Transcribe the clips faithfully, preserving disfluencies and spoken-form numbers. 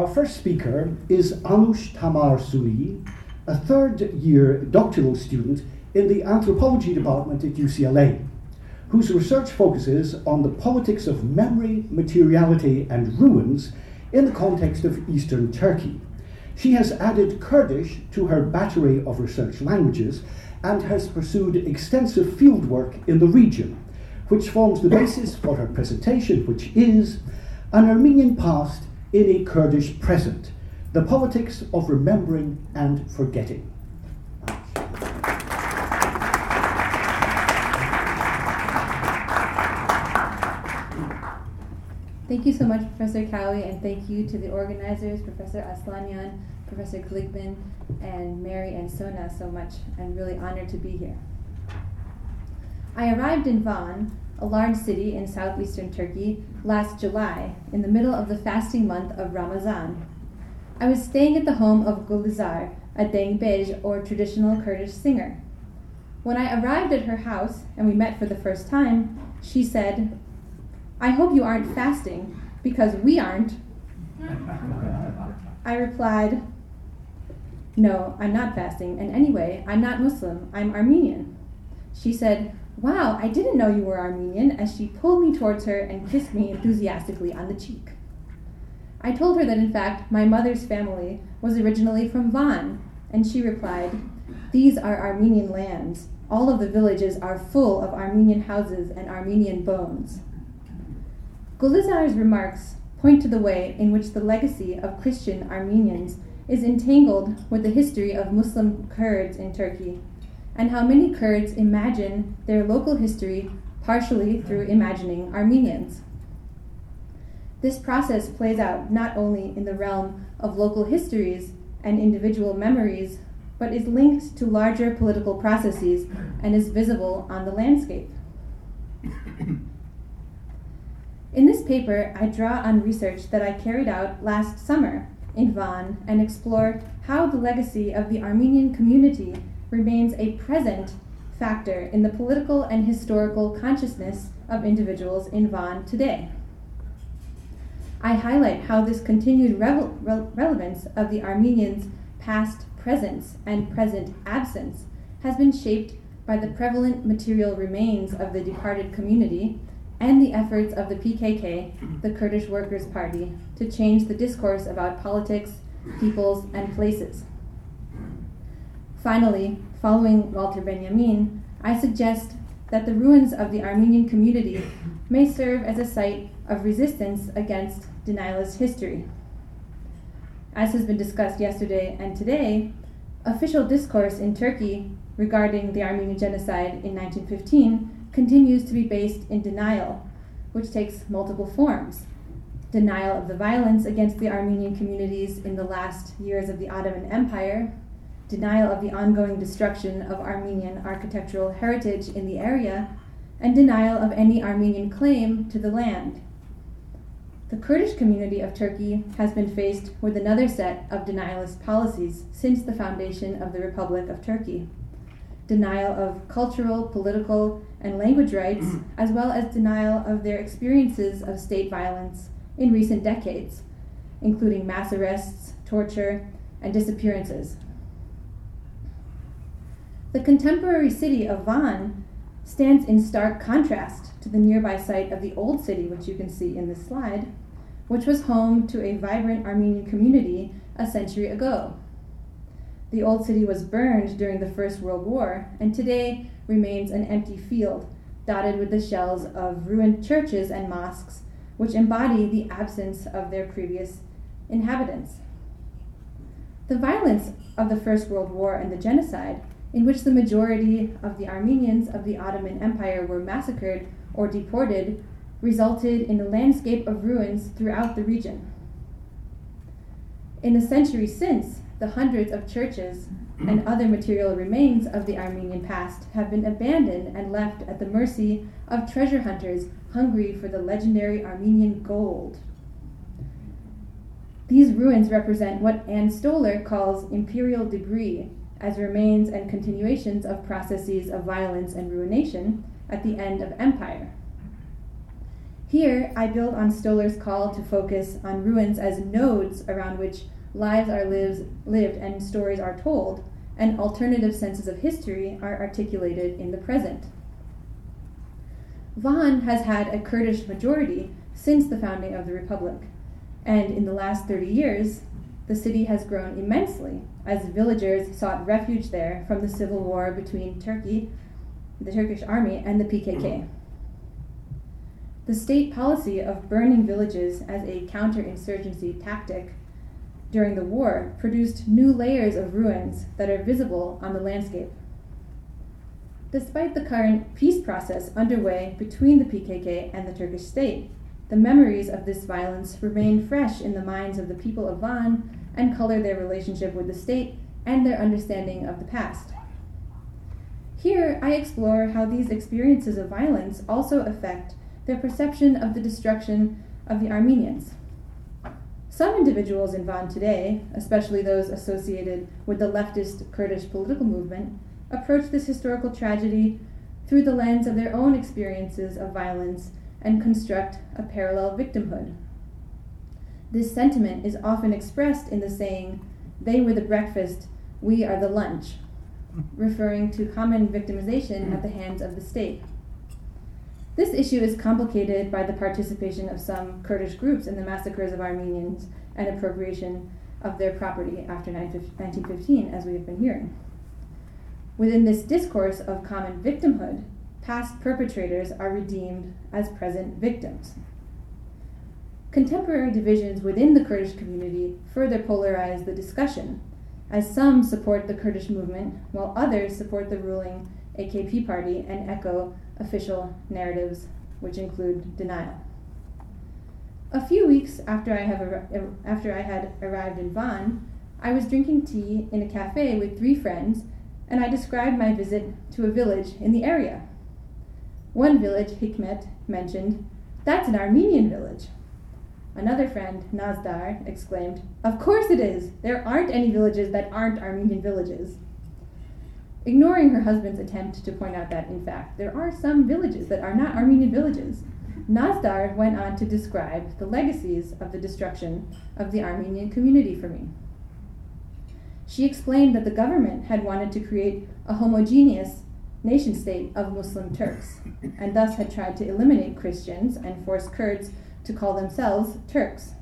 Our first speaker is Anush Tamar Suni, a third-year doctoral student in the anthropology department at U C L A, whose research focuses on the politics of memory, materiality, and ruins in the context of Eastern Turkey. She has added Kurdish to her battery of research languages and has pursued extensive fieldwork in the region, which forms the basis for her presentation, which is An Armenian Past in a Kurdish Present, the Politics of Remembering and Forgetting. Thank you so much, Professor Cowie, and thank you to the organizers, Professor Aslanyan, Professor Kligman, and Mary and Sona so much. I'm really honored to be here. I arrived in Van, a large city in southeastern Turkey, last July, in the middle of the fasting month of Ramazan. I was staying at the home of Gulizar, a dengbej, or traditional Kurdish singer. When I arrived at her house and we met for the first time, she said, "I hope you aren't fasting, because we aren't." I replied, "No, I'm not fasting, and anyway, I'm not Muslim, I'm Armenian." She said, "Wow, I didn't know you were Armenian," as she pulled me towards her and kissed me enthusiastically on the cheek. I told her that in fact my mother's family was originally from Van, and she replied, "These are Armenian lands. All of the villages are full of Armenian houses and Armenian bones." Gulizar's remarks point to the way in which the legacy of Christian Armenians is entangled with the history of Muslim Kurds in Turkey, and how many Kurds imagine their local history partially through imagining Armenians. This process plays out not only in the realm of local histories and individual memories, but is linked to larger political processes and is visible on the landscape. In this paper, I draw on research that I carried out last summer in Van and explore how the legacy of the Armenian community remains a present factor in the political and historical consciousness of individuals in Van today. I highlight how this continued revel- re- relevance of the Armenians' past presence and present absence has been shaped by the prevalent material remains of the departed community and the efforts of the P K K, the Kurdish Workers' Party, to change the discourse about politics, peoples, and places. Finally, following Walter Benjamin, I suggest that the ruins of the Armenian community may serve as a site of resistance against denialist history. As has been discussed yesterday and today, official discourse in Turkey regarding the Armenian genocide in nineteen fifteen continues to be based in denial, which takes multiple forms. Denial of the violence against the Armenian communities in the last years of the Ottoman Empire, denial of the ongoing destruction of Armenian architectural heritage in the area, and denial of any Armenian claim to the land. The Kurdish community of Turkey has been faced with another set of denialist policies since the foundation of the Republic of Turkey. Denial of cultural, political, and language rights, as well as denial of their experiences of state violence in recent decades, including mass arrests, torture, and disappearances. The contemporary city of Van stands in stark contrast to the nearby site of the old city, which you can see in this slide, which was home to a vibrant Armenian community a century ago. The old city was burned during the First World War and today remains an empty field, dotted with the shells of ruined churches and mosques, which embody the absence of their previous inhabitants. The violence of the First World War and the genocide, in which the majority of the Armenians of the Ottoman Empire were massacred or deported, resulted in a landscape of ruins throughout the region. In the century since, the hundreds of churches and other material remains of the Armenian past have been abandoned and left at the mercy of treasure hunters hungry for the legendary Armenian gold. These ruins represent what Anne Stoller calls imperial debris, as remains and continuations of processes of violence and ruination at the end of empire. Here, I build on Stoller's call to focus on ruins as nodes around which lives are lives, lived and stories are told, and alternative senses of history are articulated in the present. Van has had a Kurdish majority since the founding of the Republic, and in the last thirty years, the city has grown immensely as villagers sought refuge there from the civil war between Turkey, the Turkish army, and the P K K. The state policy of burning villages as a counterinsurgency tactic during the war produced new layers of ruins that are visible on the landscape. Despite the current peace process underway between the P K K and the Turkish state, the memories of this violence remain fresh in the minds of the people of Van and color their relationship with the state and their understanding of the past. Here, I explore how these experiences of violence also affect their perception of the destruction of the Armenians. Some individuals in Van today, especially those associated with the leftist Kurdish political movement, approach this historical tragedy through the lens of their own experiences of violence and construct a parallel victimhood. This sentiment is often expressed in the saying, "They were the breakfast, we are the lunch," referring to common victimization at the hands of the state. This issue is complicated by the participation of some Kurdish groups in the massacres of Armenians and appropriation of their property after nineteen fifteen, as we have been hearing. Within this discourse of common victimhood, past perpetrators are redeemed as present victims. Contemporary divisions within the Kurdish community further polarize the discussion, as some support the Kurdish movement, while others support the ruling A K P party and echo official narratives, which include denial. A few weeks after I, have ar- after I had arrived in Van, I was drinking tea in a cafe with three friends, and I described my visit to a village in the area. One village, Hikmet, mentioned, "That's an Armenian village." Another friend, Nazdar, exclaimed, "Of course it is! There aren't any villages that aren't Armenian villages." Ignoring her husband's attempt to point out that, in fact, there are some villages that are not Armenian villages, Nazdar went on to describe the legacies of the destruction of the Armenian community for me. She explained that the government had wanted to create a homogeneous nation-state of Muslim Turks, and thus had tried to eliminate Christians and force Kurds to call themselves Turks.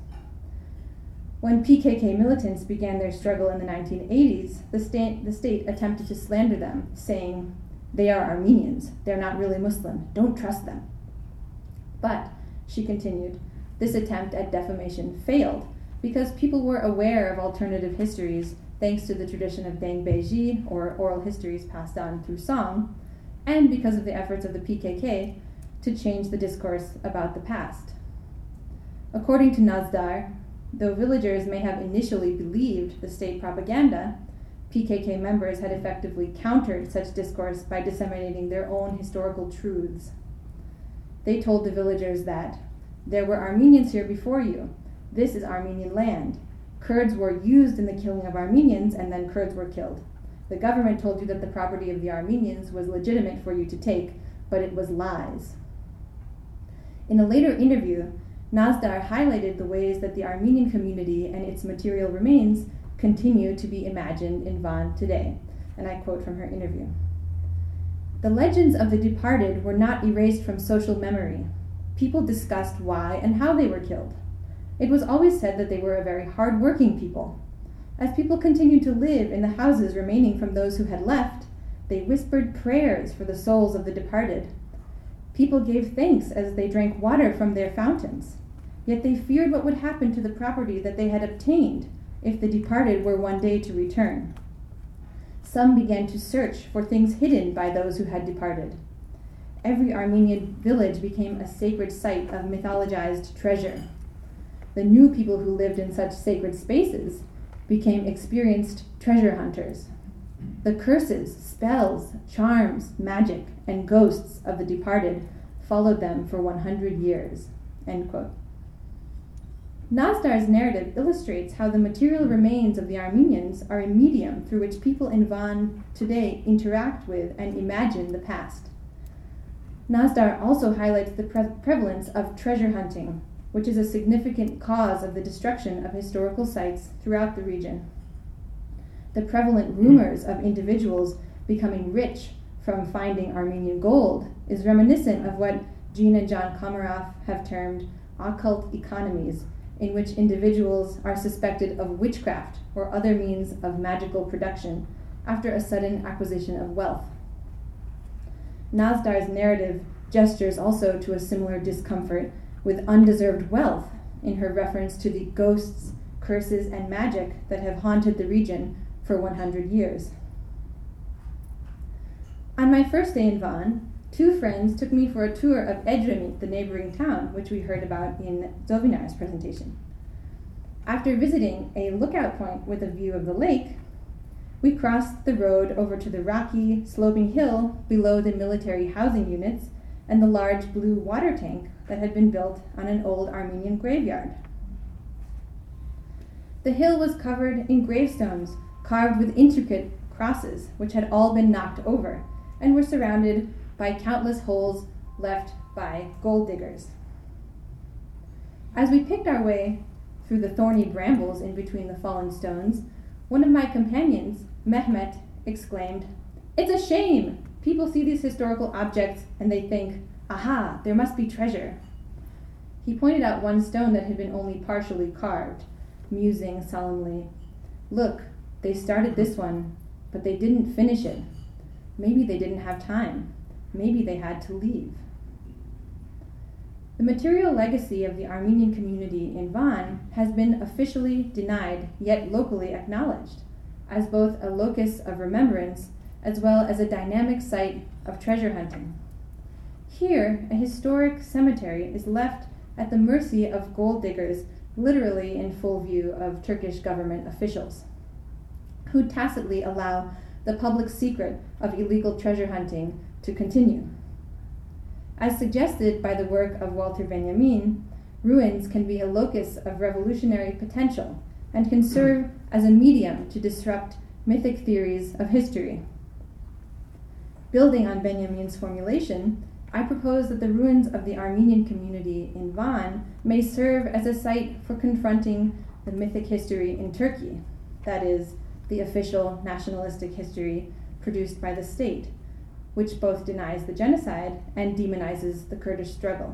When P K K militants began their struggle in the nineteen eighties, the state, the state attempted to slander them, saying, "They are Armenians, they're not really Muslim, don't trust them." But, she continued, this attempt at defamation failed because people were aware of alternative histories thanks to the tradition of Deng Beji, or oral histories passed on through song, and because of the efforts of the P K K to change the discourse about the past. According to Nazdar, though villagers may have initially believed the state propaganda, P K K members had effectively countered such discourse by disseminating their own historical truths. They told the villagers that, "There were Armenians here before you. This is Armenian land. Kurds were used in the killing of Armenians, and then Kurds were killed. The government told you that the property of the Armenians was legitimate for you to take, but it was lies." In a later interview, Nazdar highlighted the ways that the Armenian community and its material remains continue to be imagined in Van today, and I quote from her interview. "The legends of the departed were not erased from social memory. People discussed why and how they were killed. It was always said that they were a very hard-working people. As people continued to live in the houses remaining from those who had left, they whispered prayers for the souls of the departed. People gave thanks as they drank water from their fountains. Yet they feared what would happen to the property that they had obtained if the departed were one day to return. Some began to search for things hidden by those who had departed. Every Armenian village became a sacred site of mythologized treasure. The new people who lived in such sacred spaces became experienced treasure hunters. The curses, spells, charms, magic, and ghosts of the departed followed them for one hundred years." End quote. Nazdar's narrative illustrates how the material remains of the Armenians are a medium through which people in Van today interact with and imagine the past. Nazdar also highlights the pre- prevalence of treasure hunting, which is a significant cause of the destruction of historical sites throughout the region. The prevalent rumors of individuals becoming rich from finding Armenian gold is reminiscent of what Jean and John Komaroff have termed occult economies, in which individuals are suspected of witchcraft or other means of magical production after a sudden acquisition of wealth. Nazdar's narrative gestures also to a similar discomfort with undeserved wealth in her reference to the ghosts, curses, and magic that have haunted the region for one hundred years. On my first day in Van, two friends took me for a tour of Edremit, the neighboring town, which we heard about in Zovinar's presentation. After visiting a lookout point with a view of the lake, we crossed the road over to the rocky, sloping hill below the military housing units and the large blue water tank that had been built on an old Armenian graveyard. The hill was covered in gravestones carved with intricate crosses, which had all been knocked over and were surrounded by countless holes left by gold diggers. As we picked our way through the thorny brambles in between the fallen stones, one of my companions, Mehmet, exclaimed, "It's a shame! People see these historical objects and they think, aha, there must be treasure." He pointed out one stone that had been only partially carved, musing solemnly, "Look, they started this one, but they didn't finish it. Maybe they didn't have time. Maybe they had to leave." The material legacy of the Armenian community in Van has been officially denied, yet locally acknowledged, as both a locus of remembrance as well as a dynamic site of treasure hunting. Here, a historic cemetery is left at the mercy of gold diggers, literally in full view of Turkish government officials, who tacitly allow the public secret of illegal treasure hunting to continue. As suggested by the work of Walter Benjamin, ruins can be a locus of revolutionary potential and can serve as a medium to disrupt mythic theories of history. Building on Benjamin's formulation, I propose that the ruins of the Armenian community in Van may serve as a site for confronting the mythic history in Turkey, that is, the official nationalistic history produced by the state, which both denies the genocide and demonizes the Kurdish struggle.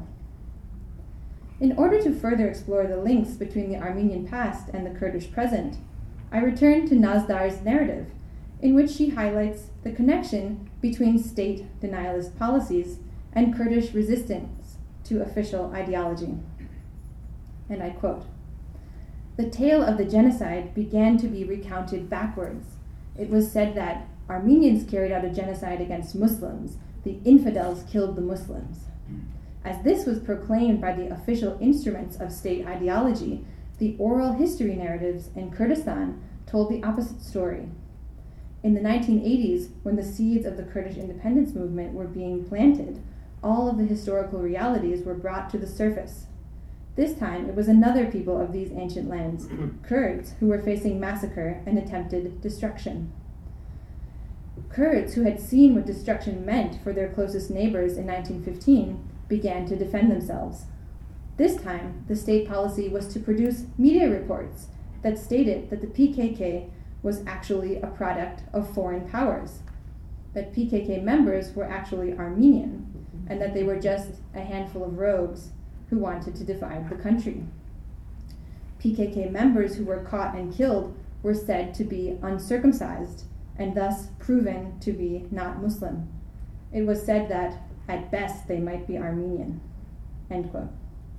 In order to further explore the links between the Armenian past and the Kurdish present, I return to Nazdar's narrative, in which she highlights the connection between state denialist policies and Kurdish resistance to official ideology. And I quote, "The tale of the genocide began to be recounted backwards. It was said that Armenians carried out a genocide against Muslims. The infidels killed the Muslims. As this was proclaimed by the official instruments of state ideology, the oral history narratives in Kurdistan told the opposite story. In the nineteen eighties, when the seeds of the Kurdish independence movement were being planted, all of the historical realities were brought to the surface. This time, it was another people of these ancient lands, Kurds, who were facing massacre and attempted destruction. Kurds, who had seen what destruction meant for their closest neighbors in nineteen fifteen, began to defend themselves. This time, the state policy was to produce media reports that stated that the P K K was actually a product of foreign powers, that P K K members were actually Armenian, and that they were just a handful of rogues who wanted to divide the country. P K K members who were caught and killed were said to be uncircumcised, and thus proven to be not Muslim. It was said that, at best, they might be Armenian." End quote.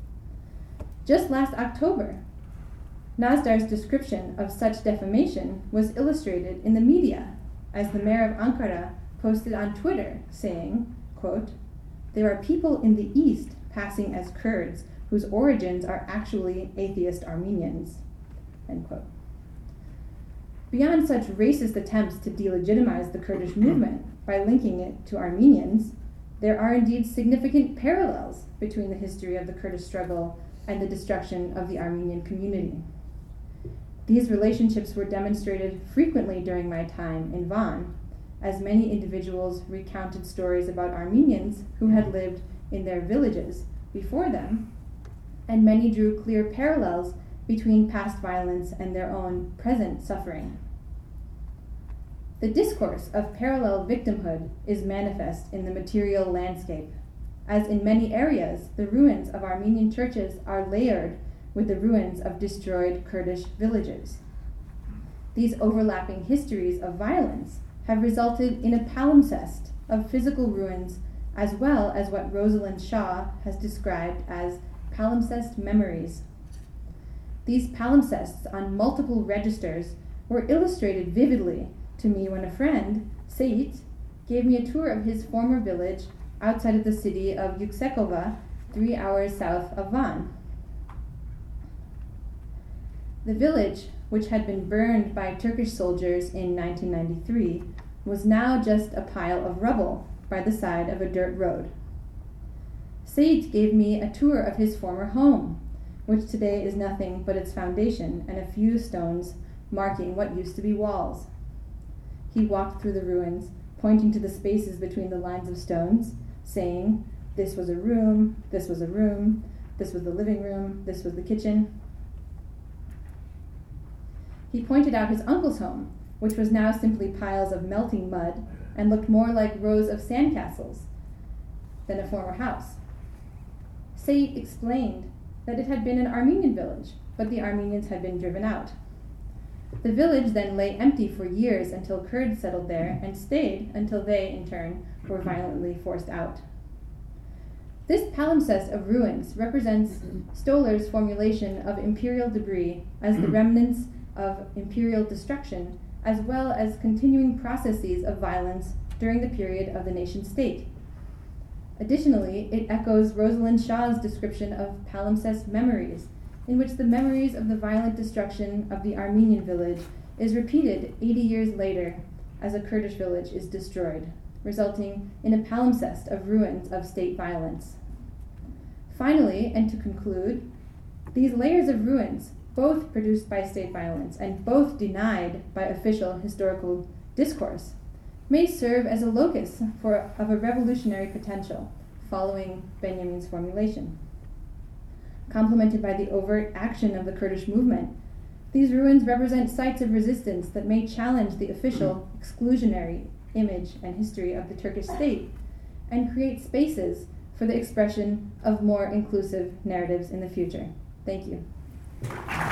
Just last October, Nazdar's description of such defamation was illustrated in the media, as the mayor of Ankara posted on Twitter, saying, quote, "There are people in the East passing as Kurds whose origins are actually atheist Armenians." End quote. Beyond such racist attempts to delegitimize the Kurdish movement by linking it to Armenians, there are indeed significant parallels between the history of the Kurdish struggle and the destruction of the Armenian community. These relationships were demonstrated frequently during my time in Van, as many individuals recounted stories about Armenians who had lived in their villages before them, and many drew clear parallels between past violence and their own present suffering. The discourse of parallel victimhood is manifest in the material landscape, as in many areas the ruins of Armenian churches are layered with the ruins of destroyed Kurdish villages. These overlapping histories of violence have resulted in a palimpsest of physical ruins, as well as what Rosalind Shaw has described as palimpsest memories. These palimpsests on multiple registers were illustrated vividly to me when a friend, Seit, gave me a tour of his former village outside of the city of Yuksekova, three hours south of Van. The village, which had been burned by Turkish soldiers in nineteen ninety-three, was now just a pile of rubble by the side of a dirt road. Seit gave me a tour of his former home, which today is nothing but its foundation and a few stones marking what used to be walls. He walked through the ruins, pointing to the spaces between the lines of stones, saying, "This was a room, this was a room, this was the living room, this was the kitchen." He pointed out his uncle's home, which was now simply piles of melting mud and looked more like rows of sandcastles than a former house. Seit explained that it had been an Armenian village, but the Armenians had been driven out. The village then lay empty for years until Kurds settled there and stayed until they, in turn, were violently forced out. This palimpsest of ruins represents Stoller's formulation of imperial debris as the remnants of imperial destruction, as well as continuing processes of violence during the period of the nation-state. Additionally, it echoes Rosalind Shaw's description of palimpsest memories, in which the memories of the violent destruction of the Armenian village is repeated eighty years later as a Kurdish village is destroyed, resulting in a palimpsest of ruins of state violence. Finally, and to conclude, these layers of ruins, both produced by state violence and both denied by official historical discourse, may serve as a locus for, of a revolutionary potential following Benjamin's formulation. Complemented by the overt action of the Kurdish movement, these ruins represent sites of resistance that may challenge the official exclusionary image and history of the Turkish state and create spaces for the expression of more inclusive narratives in the future. Thank you.